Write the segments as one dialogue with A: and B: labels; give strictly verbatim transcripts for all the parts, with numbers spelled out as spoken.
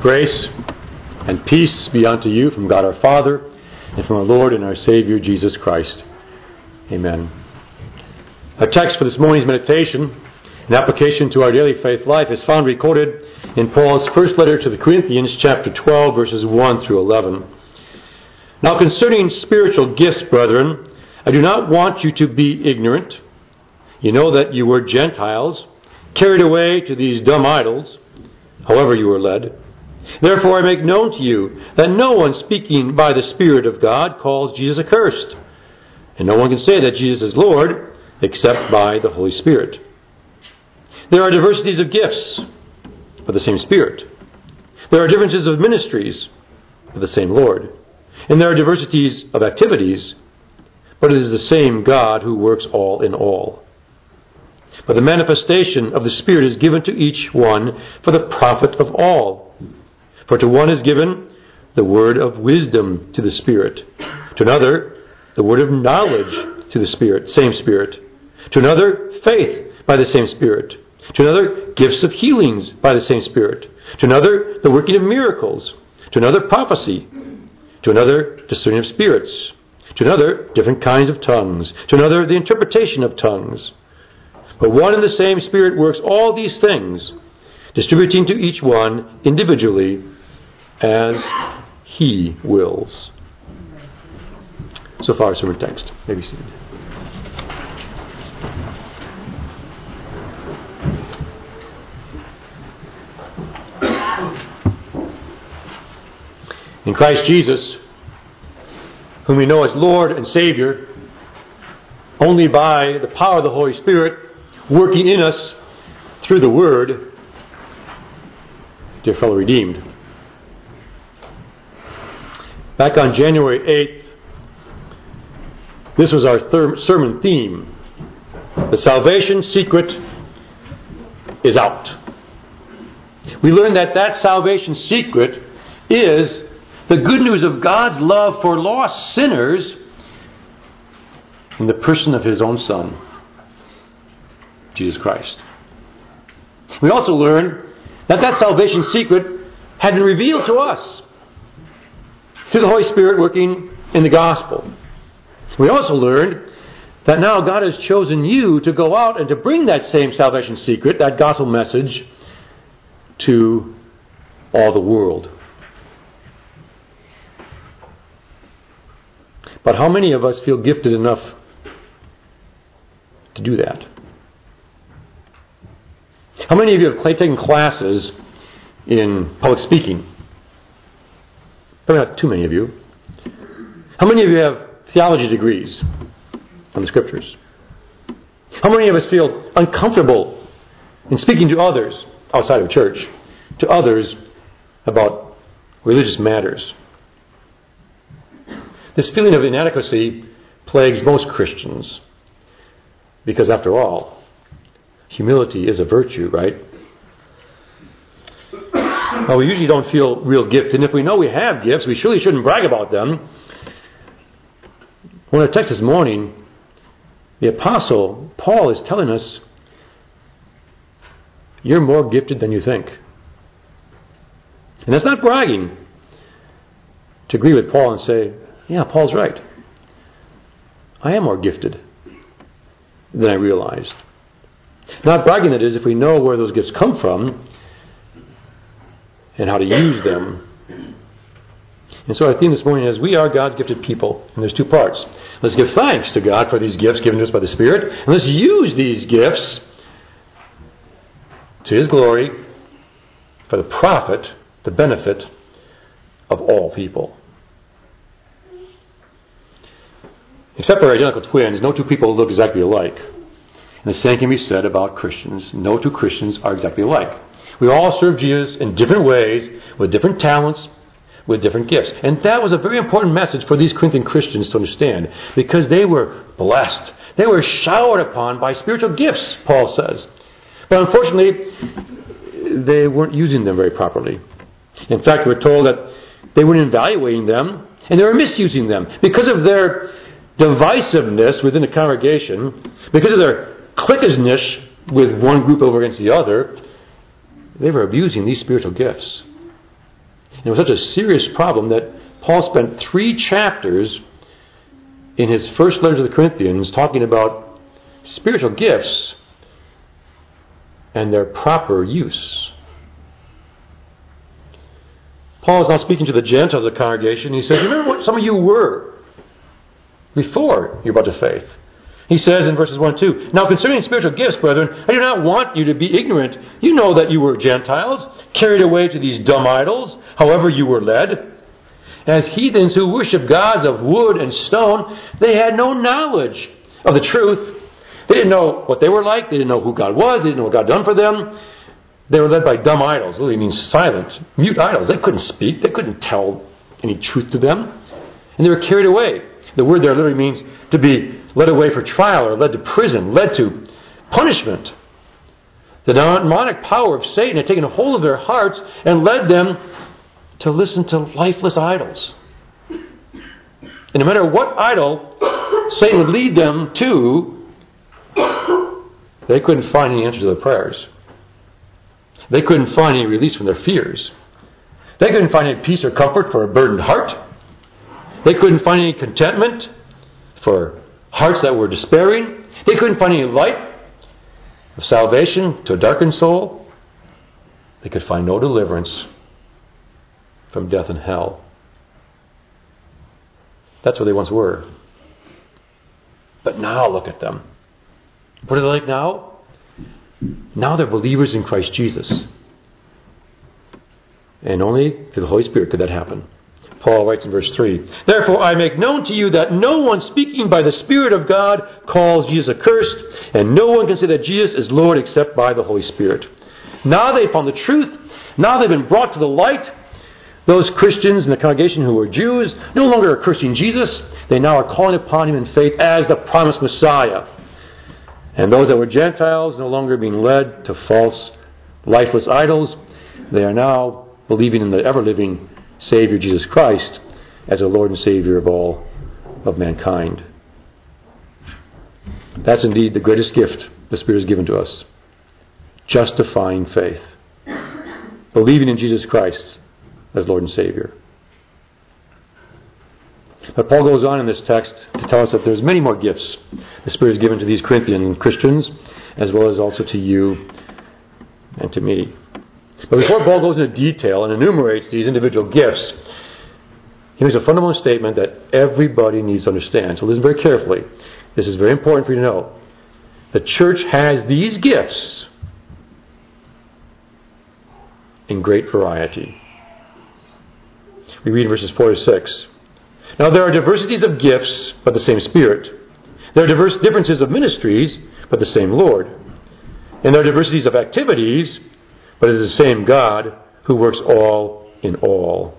A: Grace and peace be unto you from God our Father and from our Lord and our Savior Jesus Christ. Amen. Our text for this morning's meditation, in application to our daily faith life, is found recorded in Paul's first letter to the Corinthians, chapter twelve, verses one through eleven. Now concerning spiritual gifts, brethren, I do not want you to be ignorant. You know that you were Gentiles, carried away to these dumb idols, however you were led. Therefore I make known to you that no one speaking by the Spirit of God calls Jesus accursed. And no one can say that Jesus is Lord except by the Holy Spirit. There are diversities of gifts, but the same Spirit. There are differences of ministries, but the same Lord. And there are diversities of activities, but it is the same God who works all in all. But the manifestation of the Spirit is given to each one for the profit of all. For to one is given the word of wisdom to the Spirit, to another the word of knowledge to the Spirit, same Spirit, to another faith by the same Spirit, to another gifts of healings by the same Spirit, to another the working of miracles, to another prophecy, to another discerning of spirits, to another different kinds of tongues, to another the interpretation of tongues. But one and the same Spirit works all these things, distributing to each one individually as He wills. So far, our sermon text. May be seated. In Christ Jesus, whom we know as Lord and Savior, only by the power of the Holy Spirit working in us through the Word, dear fellow redeemed. Back on January eighth, this was our third sermon theme. The salvation secret is out. We learned that that salvation secret is the good news of God's love for lost sinners in the person of His own Son, Jesus Christ. We also learned that that salvation secret had been revealed to us through the Holy Spirit working in the gospel. We also learned that now God has chosen you to go out and to bring that same salvation secret, that gospel message, to all the world. But how many of us feel gifted enough to do that? How many of you have taken classes in public speaking? Probably not too many of you. How many of you have theology degrees on the Scriptures? How many of us feel uncomfortable in speaking to others outside of church, to others about religious matters? This feeling of inadequacy plagues most Christians because, after all, humility is a virtue, right? Well, we usually don't feel real gifted, and if we know we have gifts, we surely shouldn't brag about them. When our text this morning, the Apostle Paul is telling us, you're more gifted than you think. And that's not bragging to agree with Paul and say, yeah, Paul's right. I am more gifted than I realized. Not bragging, that is, if we know where those gifts come from and how to use them. And so our theme this morning is, we are God's gifted people. And there's two parts. Let's give thanks to God for these gifts given to us by the Spirit. And let's use these gifts to His glory for the profit, the benefit of all people. Except for identical twins, no two people look exactly alike. And the same can be said about Christians. No two Christians are exactly alike. We all serve Jesus in different ways, with different talents, with different gifts. And that was a very important message for these Corinthian Christians to understand, because they were blessed. They were showered upon by spiritual gifts, Paul says. But unfortunately, they weren't using them very properly. In fact, we're told that they weren't evaluating them, and they were misusing them. Because of their divisiveness within the congregation, because of their cliquishness with one group over against the other, they were abusing these spiritual gifts. And it was such a serious problem that Paul spent three chapters in his first letter to the Corinthians talking about spiritual gifts and their proper use. Paul is now speaking to the Gentiles of the congregation. He says, remember what some of you were before you brought to faith. He says in verses one and two, now concerning spiritual gifts, brethren, I do not want you to be ignorant. You know that you were Gentiles, carried away to these dumb idols, however you were led. As heathens who worship gods of wood and stone, they had no knowledge of the truth. They didn't know what they were like. They didn't know who God was. They didn't know what God had done for them. They were led by dumb idols. Literally means silent, mute idols. They couldn't speak. They couldn't tell any truth to them. And they were carried away. The word there literally means to be led away for trial or led to prison, led to punishment. The demonic power of Satan had taken a hold of their hearts and led them to listen to lifeless idols. And no matter what idol Satan would lead them to, they couldn't find any answer to their prayers. They couldn't find any release from their fears. They couldn't find any peace or comfort for a burdened heart. They couldn't find any contentment for hearts that were despairing. They couldn't find any light of salvation to a darkened soul. They could find no deliverance from death and hell. That's where they once were. But now look at them. What are they like now? Now they're believers in Christ Jesus. And only through the Holy Spirit could that happen. Paul writes in verse three, therefore I make known to you that no one speaking by the Spirit of God calls Jesus accursed, and no one can say that Jesus is Lord except by the Holy Spirit. Now they've found the truth. Now they've been brought to the light. Those Christians in the congregation who were Jews no longer are cursing Jesus. They now are calling upon Him in faith as the promised Messiah. And those that were Gentiles no longer being led to false, lifeless idols. They are now believing in the ever-living Savior Jesus Christ as a Lord and Savior of all of mankind. That's indeed the greatest gift the Spirit has given to us. Justifying faith. Believing in Jesus Christ as Lord and Savior. But Paul goes on in this text to tell us that there's many more gifts the Spirit has given to these Corinthian Christians, as well as also to you and to me. But before Paul goes into detail and enumerates these individual gifts, he makes a fundamental statement that everybody needs to understand. So listen very carefully. This is very important for you to know. The church has these gifts in great variety. We read verses four to six. Now there are diversities of gifts, but the same Spirit. There are diverse differences of ministries, but the same Lord. And there are diversities of activities, but it is the same God who works all in all.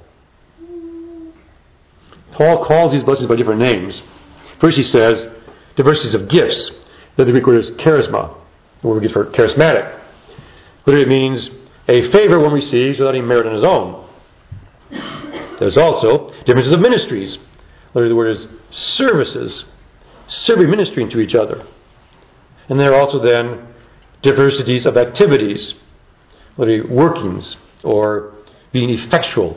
A: Paul calls these blessings by different names. First he says, diversities of gifts. The Greek word is charisma, the word we get for charismatic. Literally it means a favor one receives without any merit on his own. There's also differences of ministries. Literally the word is services. Serving, ministering to each other. And there are also then diversities of activities. Literally workings or being effectual.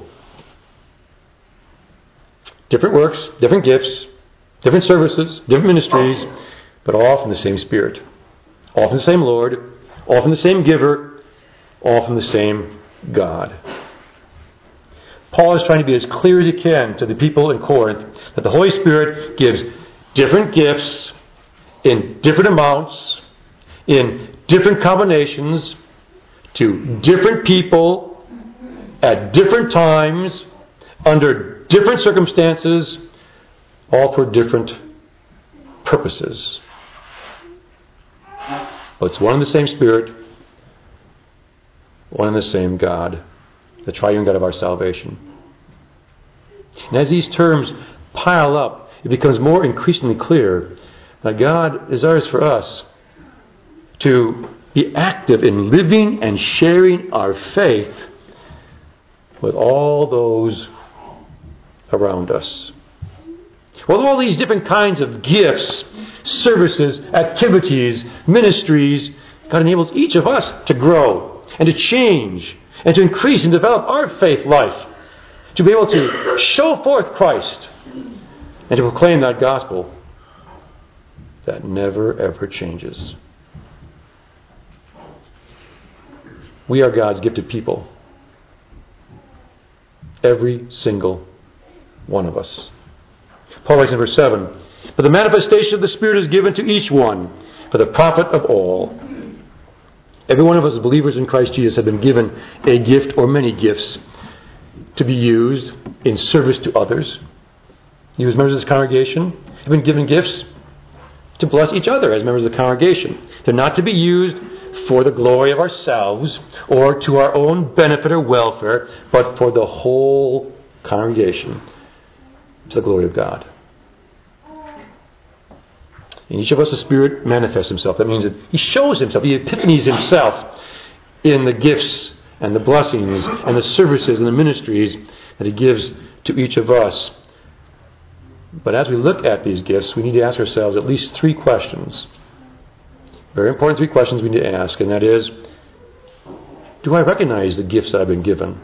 A: Different works, different gifts, different services, different ministries, but all from the same Spirit. All from the same Lord, all from the same giver, all from the same God. Paul is trying to be as clear as he can to the people in Corinth that the Holy Spirit gives different gifts in different amounts, in different combinations, to different people, at different times, under different circumstances, all for different purposes. But it's one and the same Spirit, one and the same God, the triune God of our salvation. And as these terms pile up, it becomes more increasingly clear that God desires for us to be active in living and sharing our faith with all those around us. With all these different kinds of gifts, services, activities, ministries, God enables each of us to grow and to change and to increase and develop our faith life to be able to show forth Christ and to proclaim that gospel that never ever changes. We are God's gifted people. Every single one of us. Paul writes in verse seven, "But the manifestation of the Spirit is given to each one for the profit of all." Every one of us as believers in Christ Jesus have been given a gift or many gifts to be used in service to others. You as members of this congregation have been given gifts to bless each other as members of the congregation. They're not to be used for the glory of ourselves or to our own benefit or welfare, but for the whole congregation, to the glory of God. In each of us, the Spirit manifests Himself. That means that He shows Himself. He epiphanies Himself in the gifts and the blessings and the services and the ministries that He gives to each of us. But as we look at these gifts, we need to ask ourselves at least three questions. Very important three questions we need to ask, and that is, do I recognize the gifts that I've been given?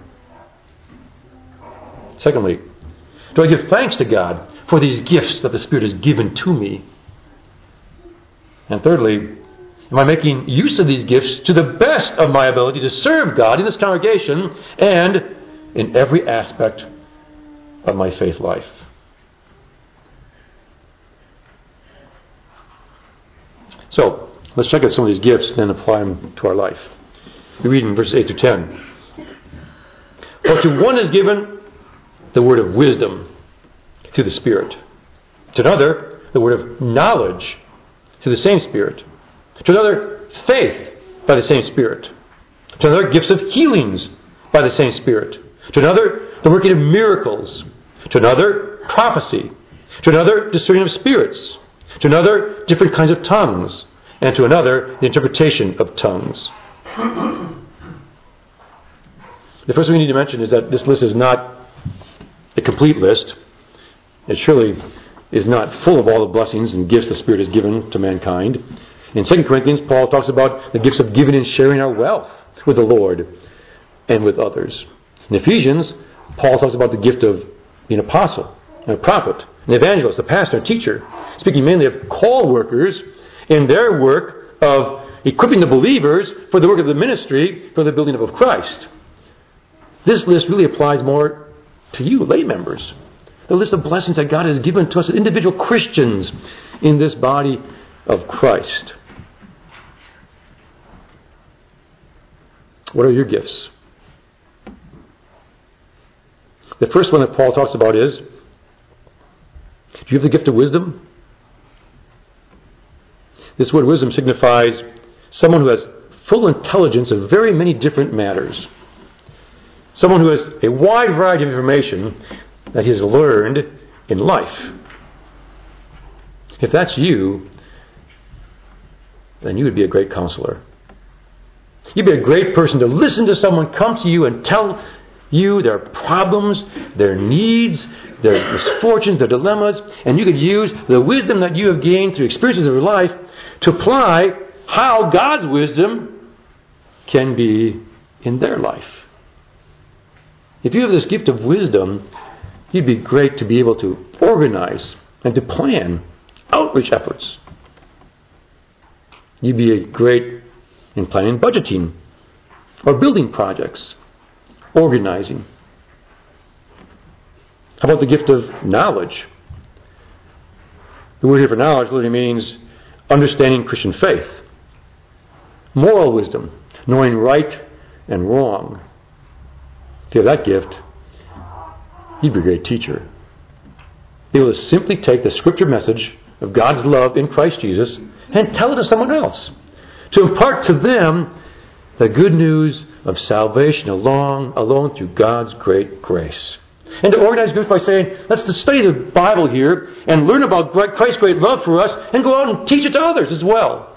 A: Secondly, do I give thanks to God for these gifts that the Spirit has given to me? And thirdly, am I making use of these gifts to the best of my ability to serve God in this congregation and in every aspect of my faith life? So, let's check out some of these gifts and then apply them to our life. We read in verses eight through ten. "For to one is given the word of wisdom through the Spirit. To another, the word of knowledge through the same Spirit. To another, faith by the same Spirit. To another, gifts of healings by the same Spirit. To another, the working of miracles. To another, prophecy. To another, discerning of spirits. To another, different kinds of tongues. And to another, the interpretation of tongues." The first thing we need to mention is that this list is not a complete list. It surely is not full of all the blessings and gifts the Spirit has given to mankind. In Second Corinthians, Paul talks about the gifts of giving and sharing our wealth with the Lord and with others. In Ephesians, Paul talks about the gift of being an apostle, a prophet, an evangelist, a pastor, a teacher, speaking mainly of call workers in their work of equipping the believers for the work of the ministry, for the building up of Christ. This list really applies more to you, lay members. The list of blessings that God has given to us as individual Christians in this body of Christ. What are your gifts? The first one that Paul talks about is, do you have the gift of wisdom? This word wisdom signifies someone who has full intelligence of very many different matters. Someone who has a wide variety of information that he has learned in life. If that's you, then you would be a great counselor. You'd be a great person to listen to someone come to you and tell you their problems, their needs, their misfortunes, their dilemmas, and you could use the wisdom that you have gained through experiences of your life to apply how God's wisdom can be in their life. If you have this gift of wisdom, you'd be great to be able to organize and to plan outreach efforts. You'd be great in planning budgeting or building projects, organizing. How about the gift of knowledge? The word here for knowledge literally means understanding Christian faith, moral wisdom, knowing right and wrong. If you have that gift, you'd be a great teacher. You will simply take the Scripture message of God's love in Christ Jesus and tell it to someone else, to impart to them the good news of salvation along, alone through God's great grace. And to organize groups by saying, let's just study the Bible here and learn about Christ's great love for us and go out and teach it to others as well.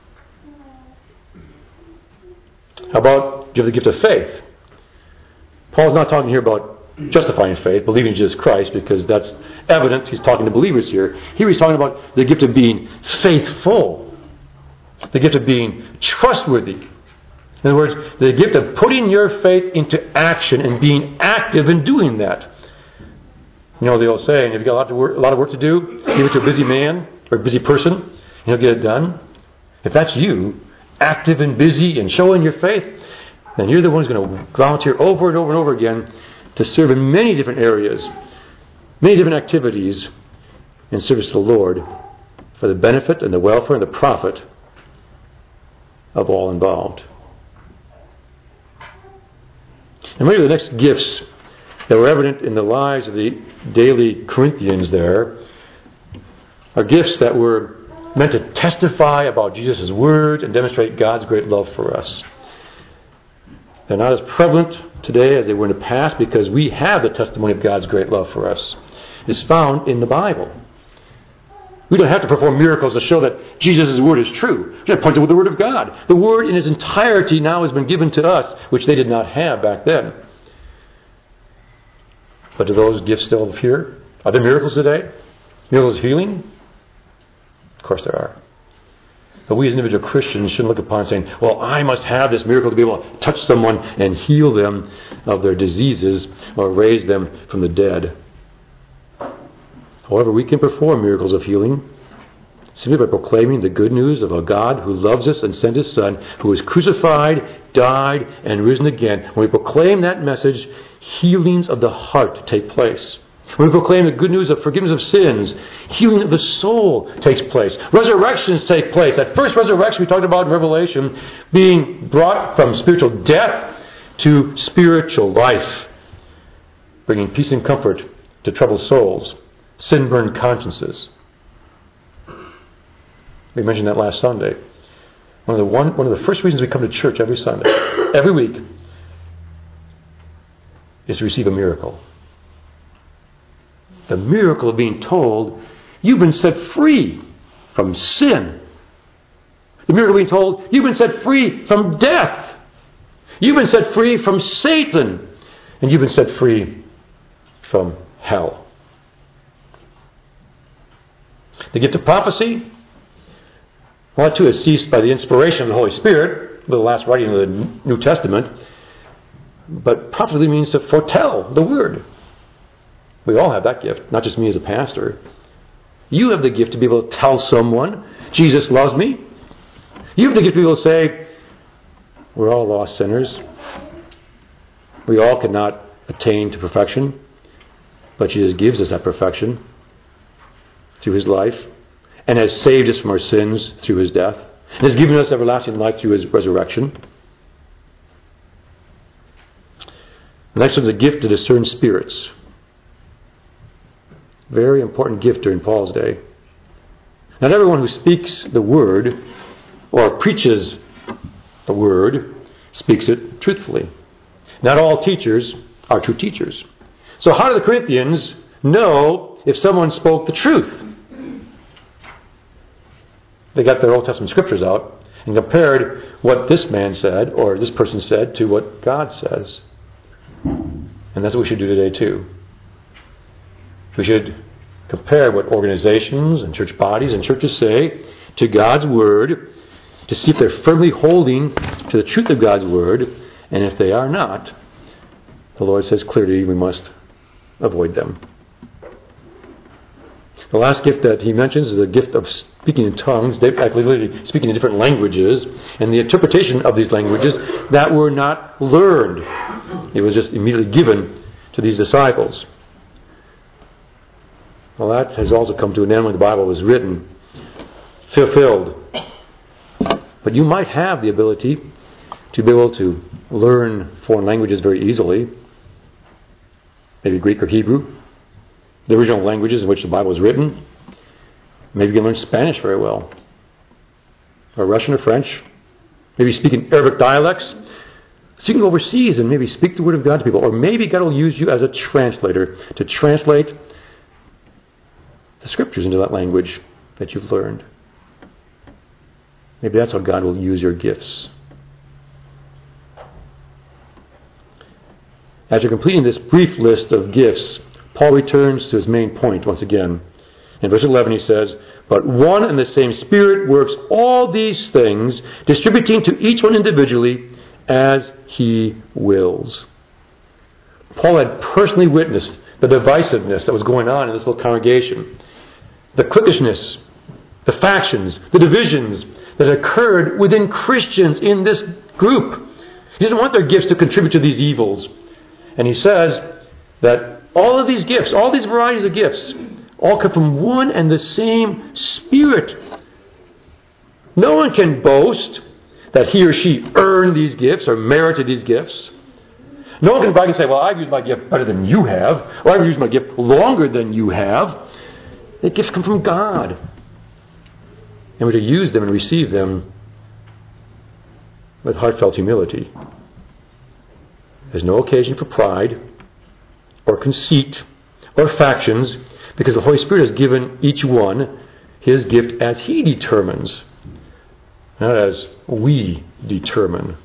A: How about, do you have the gift of faith? Paul's not talking here about justifying faith, believing in Jesus Christ, because that's evident. He's talking to believers here. Here he's talking about the gift of being faithful, the gift of being trustworthy In other words, the gift of putting your faith into action and being active in doing that. You know the old saying, if you've got a lot, to work, a lot of work to do, give it to a busy man or a busy person, and he'll get it done. If that's you, active and busy and showing your faith, then you're the one who's going to volunteer over and over and over again to serve in many different areas, many different activities in service to the Lord for the benefit and the welfare and the profit of all involved. And maybe the next gifts that were evident in the lives of the daily Corinthians there are gifts that were meant to testify about Jesus' words and demonstrate God's great love for us. They're not as prevalent today as they were in the past because we have the testimony of God's great love for us. It's found in the Bible. We don't have to perform miracles to show that Jesus' word is true. We have to point to the word of God. The word in its entirety now has been given to us, which they did not have back then. But do those gifts still appear? Are there miracles today? Miracles of healing? Of course there are. But we as individual Christians shouldn't look upon saying, well, I must have this miracle to be able to touch someone and heal them of their diseases or raise them from the dead. However, we can perform miracles of healing simply by proclaiming the good news of a God who loves us and sent His Son, who was crucified, died, and risen again. When we proclaim that message, healings of the heart take place. When we proclaim the good news of forgiveness of sins, healing of the soul takes place. Resurrections take place. That first resurrection we talked about in Revelation, being brought from spiritual death to spiritual life, bringing peace and comfort to troubled souls, sin-burned consciences. We mentioned that last Sunday. One of the one, one of the first reasons we come to church every Sunday, every week, is to receive a miracle. The miracle of being told, you've been set free from sin. The miracle of being told, you've been set free from death. You've been set free from Satan. And you've been set free from hell. The gift of prophecy, well, that too has ceased by the inspiration of the Holy Spirit, the last writing of the New Testament. But prophecy means to foretell the word. We all have that gift, not just me as a pastor. You have the gift to be able to tell someone, Jesus loves me. You have the gift to be able to say, we're all lost sinners. We all cannot attain to perfection, but Jesus gives us that perfection through His life and has saved us from our sins through His death and has given us everlasting life through His resurrection. The next one is a gift to discern spirits. Very important gift during Paul's day. Not everyone who speaks the word or preaches the word speaks it truthfully. Not all teachers are true teachers. So how do the Corinthians know if someone spoke the truth? They got their Old Testament scriptures out and compared what this man said or this person said to what God says. And that's what we should do today too. We should compare what organizations and church bodies and churches say to God's Word to see if they're firmly holding to the truth of God's Word. And if they are not, the Lord says clearly we must avoid them. The last gift that he mentions is the gift of speaking in tongues, literally speaking in different languages, and the interpretation of these languages that were not learned. It was just immediately given to these disciples. Well, that has also come to an end when the Bible was written, fulfilled. But you might have the ability to be able to learn foreign languages very easily, maybe Greek or Hebrew, the original languages in which the Bible was written. Maybe you can learn Spanish very well, or Russian or French. Maybe speaking Arabic dialects. So you can go overseas and maybe speak the Word of God to people. Or maybe God will use you as a translator to translate the Scriptures into that language that you've learned. Maybe that's how God will use your gifts. After completing this brief list of gifts, Paul returns to his main point once again. In verse eleven he says, "But one and the same Spirit works all these things, distributing to each one individually as He wills. Paul had personally witnessed the divisiveness that was going on in this little congregation, the cliquishness, the factions, the divisions that occurred within Christians in this group. He doesn't want their gifts to contribute to these evils. And he says that all of these gifts, all these varieties of gifts, all come from one and the same Spirit. No one can boast that he or she earned these gifts or merited these gifts. No one can brag and say, well, I've used my gift better than you have, or I've used my gift longer than you have. The gifts come from God. And we're to use them and receive them with heartfelt humility. There's no occasion for pride or conceit or factions, because the Holy Spirit has given each one his gift as He determines, not as we determine.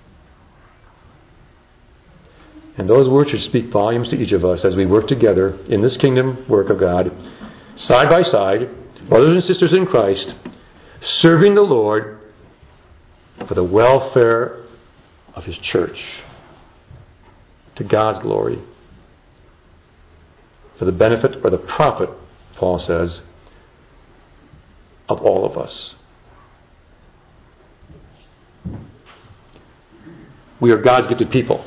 A: And those words should speak volumes to each of us as we work together in this kingdom work of God, side by side, brothers and sisters in Christ, serving the Lord for the welfare of His church, to God's glory, for the benefit or the profit, Paul says, of all of us. We are God's gifted people.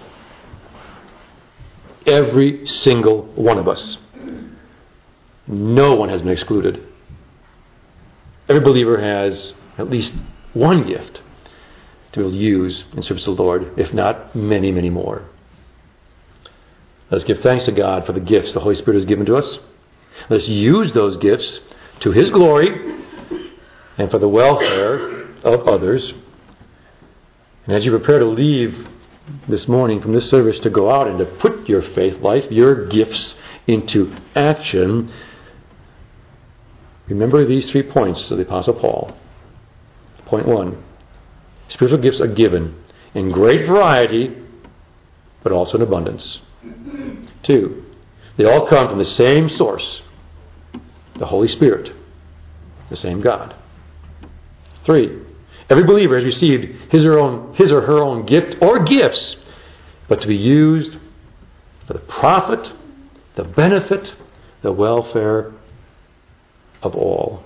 A: Every single one of us. No one has been excluded. Every believer has at least one gift to be able to use in service to the Lord, if not many, many more. Let's give thanks to God for the gifts the Holy Spirit has given to us. Let's use those gifts to His glory and for the welfare of others. And as you prepare to leave this morning from this service to go out and to put your faith life, your gifts into action, remember these three points of the Apostle Paul. Point one, spiritual gifts are given in great variety, but also in abundance. Two, they all come from the same source, the Holy Spirit, the same God. Three, every believer has received his or, own, his or her own gift or gifts, but to be used for the profit, the benefit, the welfare of all.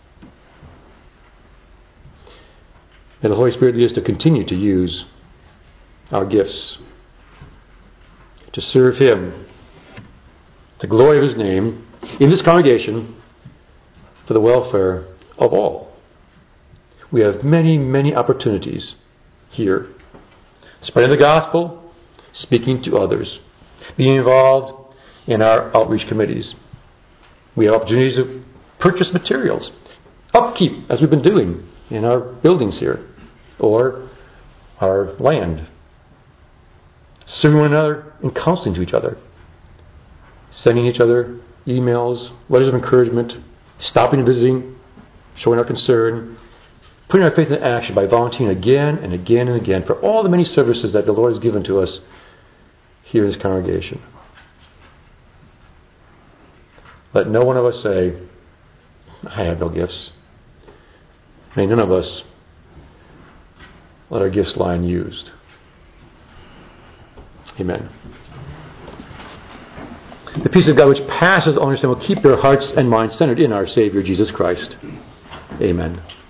A: May the Holy Spirit lead us to continue to use our gifts to serve Him, the glory of His name, in this congregation, for the welfare of all. We have many, many opportunities here. Spreading the gospel, speaking to others, being involved in our outreach committees. We have opportunities to purchase materials, upkeep, as we've been doing in our buildings here, or our land. Serving one another and counseling to each other. Sending each other emails, letters of encouragement, stopping and visiting, showing our concern, putting our faith into action by volunteering again and again and again for all the many services that the Lord has given to us here in this congregation. Let no one of us say, I have no gifts. May none of us let our gifts lie unused. Amen. The peace of God which passes all understanding will keep your hearts and minds centered in our Savior Jesus Christ. Amen.